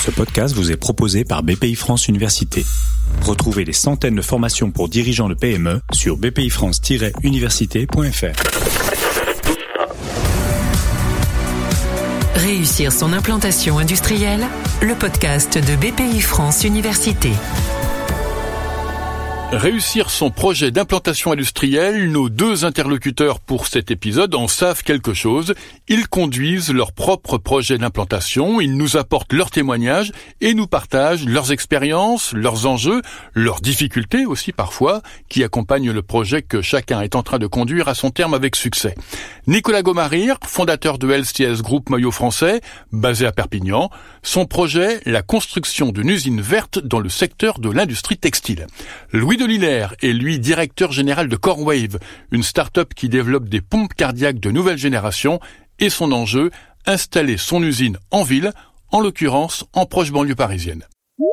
Ce podcast vous est proposé par BPI France Université. Retrouvez des centaines de formations pour dirigeants de PME sur bpifrance-université.fr. Réussir son implantation industrielle, le podcast de BPI France Université. Réussir son projet d'implantation industrielle, nos deux interlocuteurs pour cet épisode en savent quelque chose. Ils conduisent leur propre projet d'implantation, ils nous apportent leurs témoignages et nous partagent leurs expériences, leurs enjeux, leurs difficultés aussi parfois, qui accompagnent le projet que chacun est en train de conduire à son terme avec succès. Nicolas Gaumarir, fondateur de LCS Group Maillot Français, basé à Perpignan, son projet, la construction d'une usine verte dans le secteur de l'industrie textile. Louis Delhilaire est lui directeur général de CoreWave, une start-up qui développe des pompes cardiaques de nouvelle génération et son enjeu, installer son usine en ville, en l'occurrence en proche banlieue parisienne.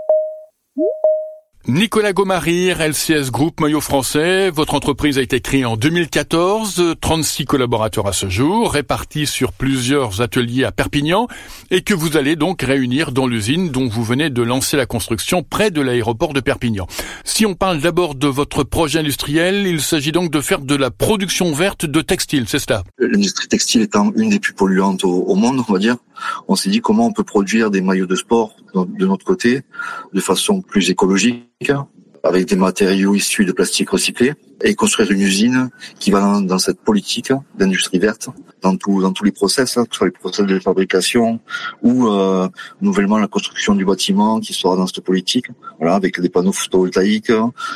Nicolas Gaumarir, LCS Group Maillot Français, votre entreprise a été créée en 2014, 36 collaborateurs à ce jour, répartis sur plusieurs ateliers à Perpignan, et que vous allez donc réunir dans l'usine dont vous venez de lancer la construction près de l'aéroport de Perpignan. Si on parle d'abord de votre projet industriel, il s'agit donc de faire de la production verte de textile, c'est cela? L'industrie textile étant une des plus polluantes au monde, on va dire, on s'est dit comment on peut produire des maillots de sport de notre côté de façon plus écologique, avec des matériaux issus de plastique recyclé, et construire une usine qui va dans cette politique d'industrie verte, dans tous les process, que ce soit les process de fabrication ou nouvellement la construction du bâtiment qui sera dans cette politique, voilà, avec des panneaux photovoltaïques,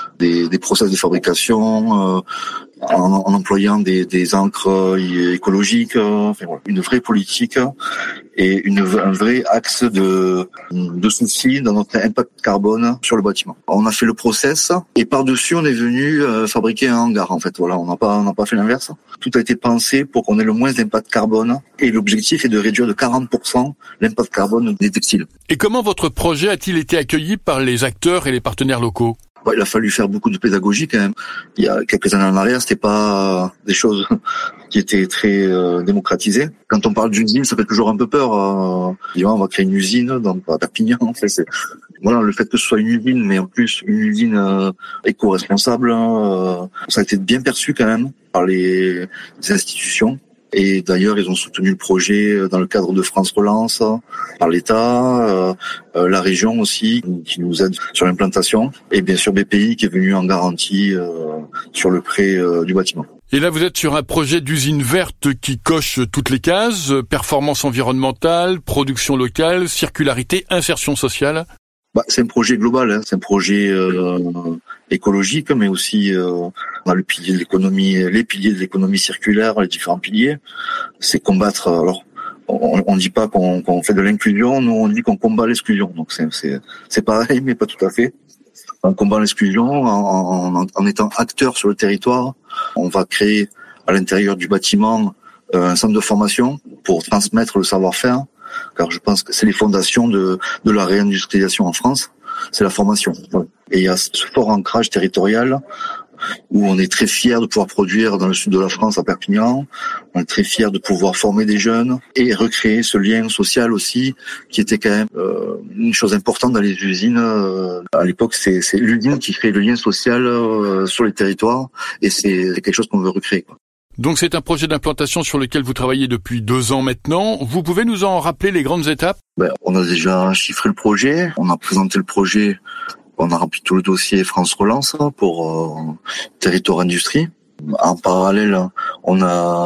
des process de fabrication, en employant des encres écologiques, enfin, voilà, une vraie politique et un vrai axe de souci dans notre impact carbone sur le bâtiment. On a fait le process et par-dessus on est venu fabriquer un hangar, en fait. Voilà, on n'a pas fait l'inverse. Tout a été pensé pour qu'on ait le moins d'impact carbone et l'objectif est de réduire de 40% l'impact carbone des textiles. Et comment votre projet a-t-il été accueilli par les acteurs et les partenaires locaux? Il a fallu faire beaucoup de pédagogie quand même. Il y a quelques années en arrière, c'était pas des choses qui étaient très démocratisées. Quand on parle d'usine, ça fait toujours un peu peur. On va créer une usine à Perpignan. En fait, voilà, le fait que ce soit une usine, mais en plus une usine éco-responsable, ça a été bien perçu quand même par les institutions. Et d'ailleurs, ils ont soutenu le projet dans le cadre de France Relance, par l'État, la région aussi, qui nous aide sur l'implantation, et bien sûr BPI qui est venu en garantie sur le prêt du bâtiment. Et là, vous êtes sur un projet d'usine verte qui coche toutes les cases, performance environnementale, production locale, circularité, insertion sociale. C'est un projet global, hein. C'est un projet écologique, mais aussi on a les piliers de l'économie circulaire, les différents piliers. C'est combattre. Alors, on dit pas qu'on fait de l'inclusion, nous on dit qu'on combat l'exclusion. Donc c'est pareil, mais pas tout à fait. On combat l'exclusion en étant acteur sur le territoire. On va créer à l'intérieur du bâtiment un centre de formation pour transmettre le savoir-faire. Car je pense que c'est les fondations de la réindustrialisation en France, c'est la formation. Et il y a ce fort ancrage territorial où on est très fiers de pouvoir produire dans le sud de la France, à Perpignan. On est très fiers de pouvoir former des jeunes et recréer ce lien social aussi, qui était quand même une chose importante dans les usines. À l'époque, c'est l'usine qui crée le lien social sur les territoires, et c'est quelque chose qu'on veut recréer, quoi. Donc c'est un projet d'implantation sur lequel vous travaillez depuis 2 ans maintenant. Vous pouvez nous en rappeler les grandes étapes? On a déjà chiffré le projet, on a présenté le projet, on a rempli tout le dossier France Relance pour territoire industrie. En parallèle, on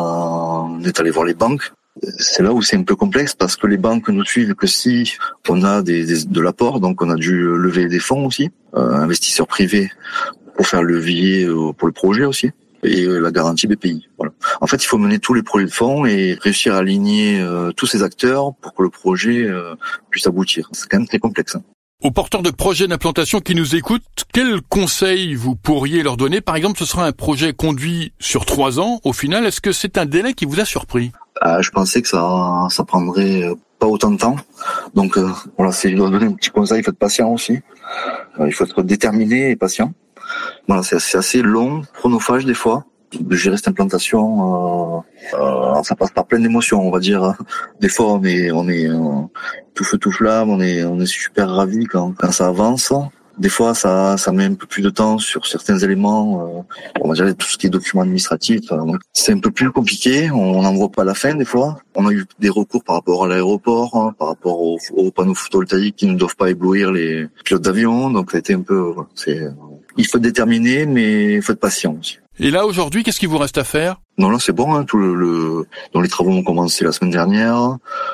est allé voir les banques. C'est là où c'est un peu complexe parce que les banques nous suivent que si on a de l'apport, donc on a dû lever des fonds aussi, investisseurs privés pour faire levier pour le projet aussi. Et la garantie BPI. Voilà. En fait, il faut mener tous les projets de fonds et réussir à aligner tous ces acteurs pour que le projet puisse aboutir. C'est quand même très complexe. Aux porteurs de projets d'implantation qui nous écoutent, quels conseils vous pourriez leur donner? Par exemple, ce sera un projet conduit sur 3 ans. Au final, est-ce que c'est un délai qui vous a surpris? Je pensais que ça prendrait pas autant de temps. Donc voilà, je dois donner un petit conseil, faites patient aussi. Il faut être déterminé et patient. Voilà, c'est assez long, chronophage des fois, de gérer cette implantation. Ça passe par plein d'émotions, on va dire. Des fois, on est tout feu tout flamme, on est super ravis quand ça avance. Des fois, ça met un peu plus de temps sur certains éléments. On va dire tout ce qui est documents administratifs. Donc c'est un peu plus compliqué. On n'en voit pas la fin des fois. On a eu des recours par rapport à l'aéroport, par rapport aux panneaux photovoltaïques qui ne doivent pas éblouir les pilotes d'avion. Donc ça a été un peu. Il faut être déterminé, mais il faut être patient aussi. Et là, aujourd'hui, qu'est-ce qu'il vous reste à faire? Non, là, c'est bon. Hein, donc les travaux ont commencé la semaine dernière.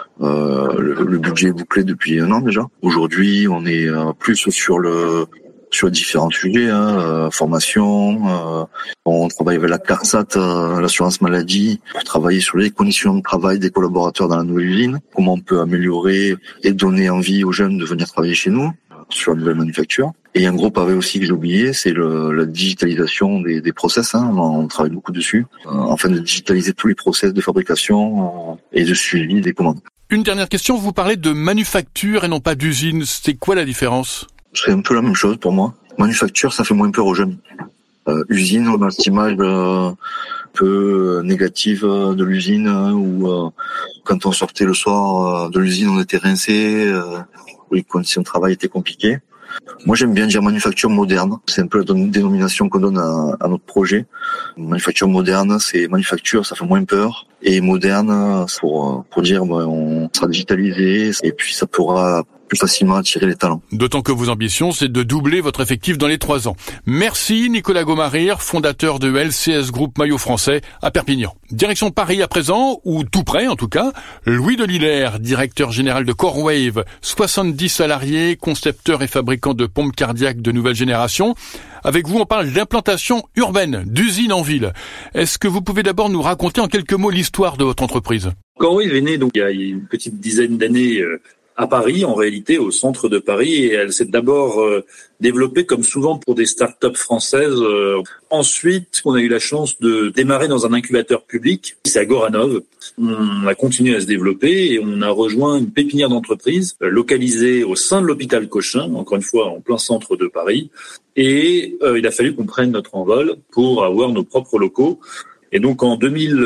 Le budget est bouclé depuis 1 an déjà. Aujourd'hui, on est plus sur différents sujets, formation. On travaille avec la CARSAT, l'assurance maladie, pour travailler sur les conditions de travail des collaborateurs dans la nouvelle usine. Comment on peut améliorer et donner envie aux jeunes de venir travailler chez nous sur la nouvelle manufacture. Et un gros pavé aussi que j'ai oublié, c'est la digitalisation des process. On travaille beaucoup dessus, afin de digitaliser tous les process de fabrication et de suivi des commandes. Une dernière question, vous parlez de manufacture et non pas d'usine. C'est quoi la différence? C'est un peu la même chose pour moi. Manufacture, ça fait moins peur aux jeunes. Usine, on a cette image un peu négative de l'usine, où quand on sortait le soir de l'usine, on était rincé, où les conditions de travail étaient compliquées. Moi, j'aime bien dire manufacture moderne. C'est un peu la dénomination qu'on donne à notre projet. Manufacture moderne, c'est manufacture, ça fait moins peur. Et moderne, pour dire, on sera digitalisé et puis ça pourra plus facilement attirer les talents. D'autant que vos ambitions, c'est de doubler votre effectif dans les 3 ans. Merci Nicolas Gaumarir, fondateur de LCS Group Maillot Français à Perpignan. Direction Paris à présent, ou tout près en tout cas, Louis Delhilaire, directeur général de CoreWave, 70 salariés, concepteur et fabricant de pompes cardiaques de nouvelle génération. Avec vous, on parle d'implantation urbaine, d'usine en ville. Est-ce que vous pouvez d'abord nous raconter en quelques mots l'histoire de votre entreprise? CoreWave est née donc il y a une petite dizaine d'années à Paris, en réalité, au centre de Paris, et elle s'est d'abord développée comme souvent pour des start-up françaises. Ensuite, on a eu la chance de démarrer dans un incubateur public, c'est à Goranov. On a continué à se développer et on a rejoint une pépinière d'entreprise localisée au sein de l'hôpital Cochin, encore une fois en plein centre de Paris. Et il a fallu qu'on prenne notre envol pour avoir nos propres locaux. Et donc en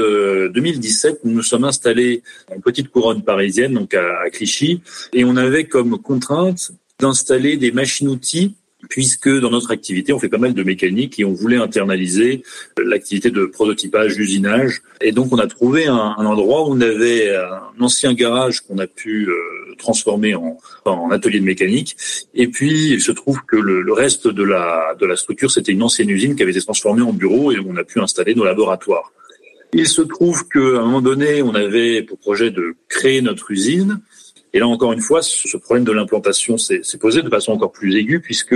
2017, nous nous sommes installés en petite couronne parisienne, donc à Clichy, et on avait comme contrainte d'installer des machines-outils, puisque dans notre activité, on fait pas mal de mécanique et on voulait internaliser l'activité de prototypage, d'usinage. Et donc on a trouvé un endroit où on avait un ancien garage qu'on a pu transformer en atelier de mécanique. Et puis il se trouve que le reste de la structure, c'était une ancienne usine qui avait été transformée en bureau et on a pu installer nos laboratoires. Il se trouve qu'à un moment donné, on avait pour projet de créer notre usine. Et là, encore une fois, ce problème de l'implantation s'est posé de façon encore plus aiguë puisque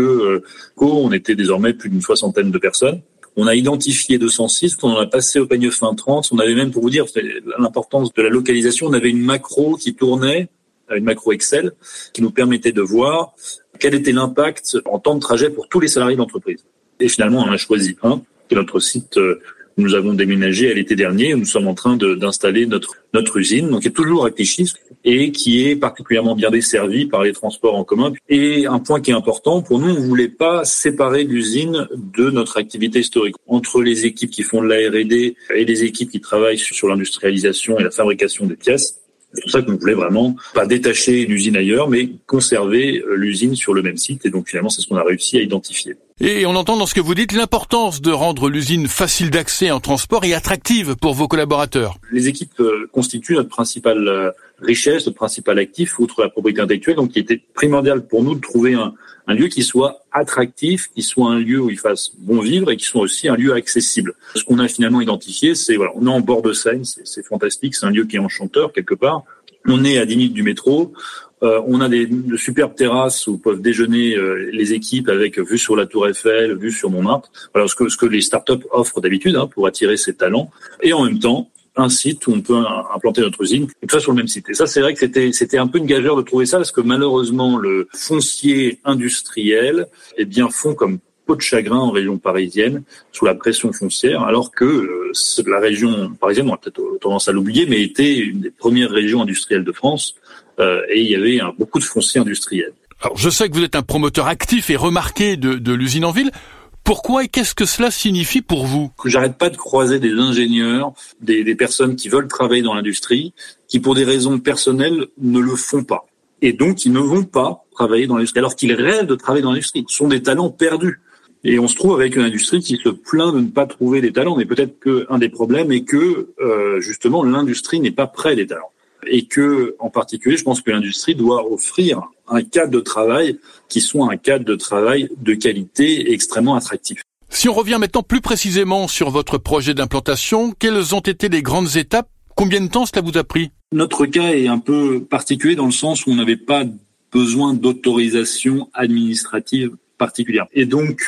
on était désormais plus d'une 60aine de personnes. On a identifié 206, on en a passé au peigne fin 30. On avait même, pour vous dire l'importance de la localisation, on avait une macro qui tournait, une macro Excel, qui nous permettait de voir quel était l'impact en temps de trajet pour tous les salariés de l'entreprise. Et finalement, on en a choisi un, qui est notre site. Nous avons déménagé à l'été dernier. Nous sommes en train d'installer notre usine, donc qui est toujours à Clichy et qui est particulièrement bien desservie par les transports en commun. Et un point qui est important pour nous, on ne voulait pas séparer l'usine de notre activité historique. Entre les équipes qui font de la R&D et les équipes qui travaillent sur l'industrialisation et la fabrication des pièces, c'est pour ça qu'on voulait vraiment pas détacher l'usine ailleurs, mais conserver l'usine sur le même site. Et donc finalement, c'est ce qu'on a réussi à identifier. Et on entend dans ce que vous dites l'importance de rendre l'usine facile d'accès en transport et attractive pour vos collaborateurs. Les équipes constituent notre principale richesse, notre principal actif, outre la propriété intellectuelle. Donc il était primordial pour nous de trouver un lieu qui soit attractif, qui soit un lieu où il fasse bon vivre et qui soit aussi un lieu accessible. Ce qu'on a finalement identifié, c'est on est en bord de Seine, c'est fantastique, c'est un lieu qui est enchanteur quelque part. On est à 10 minutes du métro. On a de superbes terrasses où peuvent déjeuner les équipes avec vue sur la Tour Eiffel, vue sur Montmartre. Voilà ce que les startups offrent d'habitude pour attirer ces talents. Et en même temps, un site où on peut implanter notre usine, et tout ça sur le même site. Et ça, c'est vrai que c'était un peu une gageure de trouver ça, parce que malheureusement, le foncier industriel, fond comme peau de chagrin en région parisienne, sous la pression foncière, alors que la région parisienne, on a peut-être tendance à l'oublier, mais était une des premières régions industrielles de France, et il y avait beaucoup de foncier industriel. Alors, je sais que vous êtes un promoteur actif et remarqué de l'usine en ville. Pourquoi et qu'est-ce que cela signifie pour vous? Que j'arrête pas de croiser des ingénieurs, des personnes qui veulent travailler dans l'industrie, qui pour des raisons personnelles ne le font pas. Et donc, ils ne vont pas travailler dans l'industrie, alors qu'ils rêvent de travailler dans l'industrie. Ce sont des talents perdus. Et on se trouve avec une industrie qui se plaint de ne pas trouver des talents. Mais peut-être qu'un des problèmes est que, justement, l'industrie n'est pas près des talents. Et que, en particulier, je pense que l'industrie doit offrir un cadre de travail qui soit un cadre de travail de qualité et extrêmement attractif. Si on revient maintenant plus précisément sur votre projet d'implantation, quelles ont été les grandes étapes? Combien de temps cela vous a pris? Notre cas est un peu particulier dans le sens où on n'avait pas besoin d'autorisation administrative particulière. Et donc,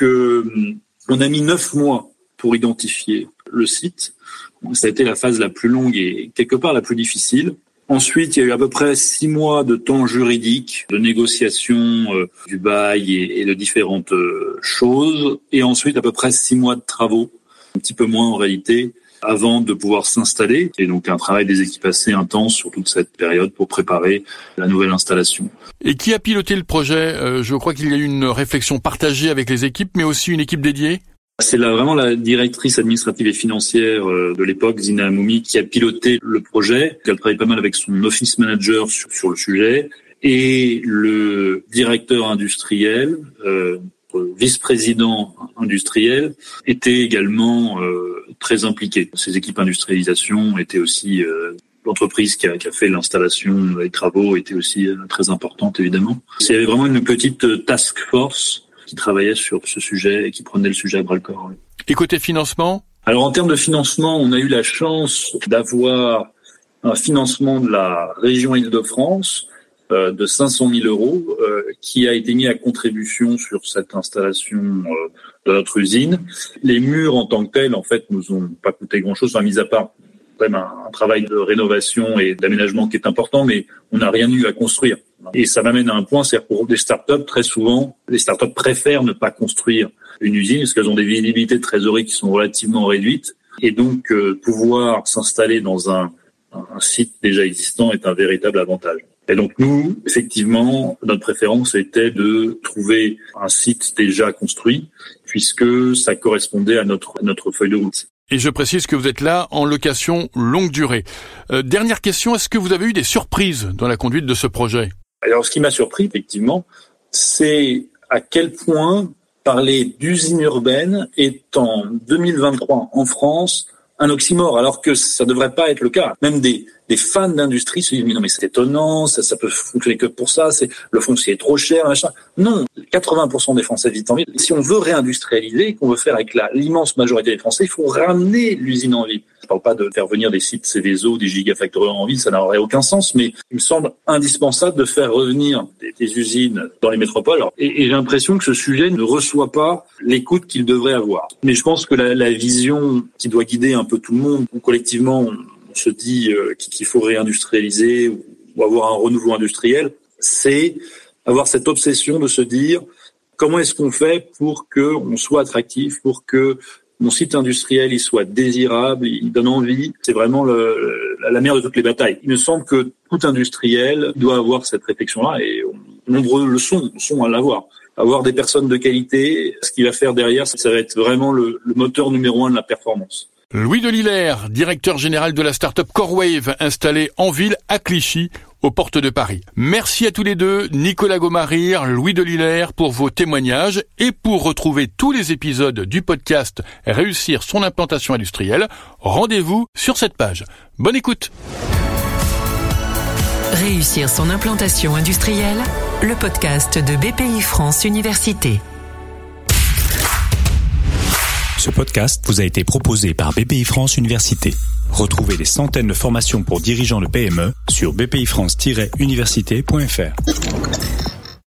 on a mis 9 mois pour identifier le site. Ça a été la phase la plus longue et quelque part la plus difficile. Ensuite, il y a eu à peu près 6 mois de temps juridique, de négociation du bail et de différentes choses. Et ensuite, à peu près 6 mois de travaux, un petit peu moins en réalité, avant de pouvoir s'installer. Et donc, un travail des équipes assez intense sur toute cette période pour préparer la nouvelle installation. Et qui a piloté le projet? Je crois qu'il y a eu une réflexion partagée avec les équipes, mais aussi une équipe dédiée. C'est vraiment la directrice administrative et financière de l'époque, Zina Amoumi, qui a piloté le projet. Elle travaille pas mal avec son office manager sur le sujet. Et le directeur industriel, vice-président industriel, était également très impliqué. Ces équipes industrialisation étaient aussi... L'entreprise qui a fait l'installation, les travaux, était aussi très importante, évidemment. Il y avait vraiment une petite task force qui travaillait sur ce sujet et qui prenait le sujet à bras-le-corps. Oui. Et côté financement? Alors, en termes de financement, on a eu la chance d'avoir un financement de la région Île-de-France de 500 000 euros qui a été mis à contribution sur cette installation de notre usine. Les murs en tant que tels, en fait, nous ont pas coûté grand-chose, mis à part quand même un travail de rénovation et d'aménagement qui est important, mais on n'a rien eu à construire. Et ça m'amène à un point, c'est-à-dire pour des startups, très souvent, les startups préfèrent ne pas construire une usine parce qu'elles ont des visibilités de trésorerie qui sont relativement réduites. Et donc, pouvoir s'installer dans un site déjà existant est un véritable avantage. Et donc, nous, effectivement, notre préférence était de trouver un site déjà construit puisque ça correspondait à notre feuille de route. Et je précise que vous êtes là en location longue durée. Dernière question, est-ce que vous avez eu des surprises dans la conduite de ce projet? Alors, ce qui m'a surpris, effectivement, c'est à quel point parler d'usine urbaine est en 2023 en France un oxymore, alors que ça devrait pas être le cas. Même des fans d'industrie se disent mais non mais c'est étonnant, ça peut foutre les queues pour ça, le foncier est trop cher, machin. Non, 80% des Français vivent en ville. Si on veut réindustrialiser, qu'on veut faire avec l'immense majorité des Français, il faut ramener l'usine en ville. Je parle pas de faire venir des sites Céveso, des gigafactories en ville, ça n'aurait aucun sens, mais il me semble indispensable de faire revenir des usines dans les métropoles. Et j'ai l'impression que ce sujet ne reçoit pas l'écoute qu'il devrait avoir. Mais je pense que la vision qui doit guider un peu tout le monde, ou collectivement, on se dit qu'il faut réindustrialiser ou avoir un renouveau industriel, c'est avoir cette obsession de se dire comment est-ce qu'on fait pour qu'on soit attractif, pour que mon site industriel il soit désirable, il donne envie. C'est vraiment la mère de toutes les batailles. Il me semble que tout industriel doit avoir cette réflexion-là et nombreux le sont à l'avoir. Avoir des personnes de qualité, ce qu'il va faire derrière, ça va être vraiment le moteur numéro 1 de la performance. Louis Delillers, directeur général de la start-up CoreWave, installée en ville à Clichy, aux portes de Paris. Merci à tous les deux, Nicolas Gaumarir, Louis Delillers, pour vos témoignages et pour retrouver tous les épisodes du podcast Réussir son implantation industrielle, rendez-vous sur cette page. Bonne écoute. Réussir son implantation industrielle, le podcast de BPI France Université. Ce podcast vous a été proposé par BPI France Université. Retrouvez des centaines de formations pour dirigeants de PME sur bpifrance-université.fr.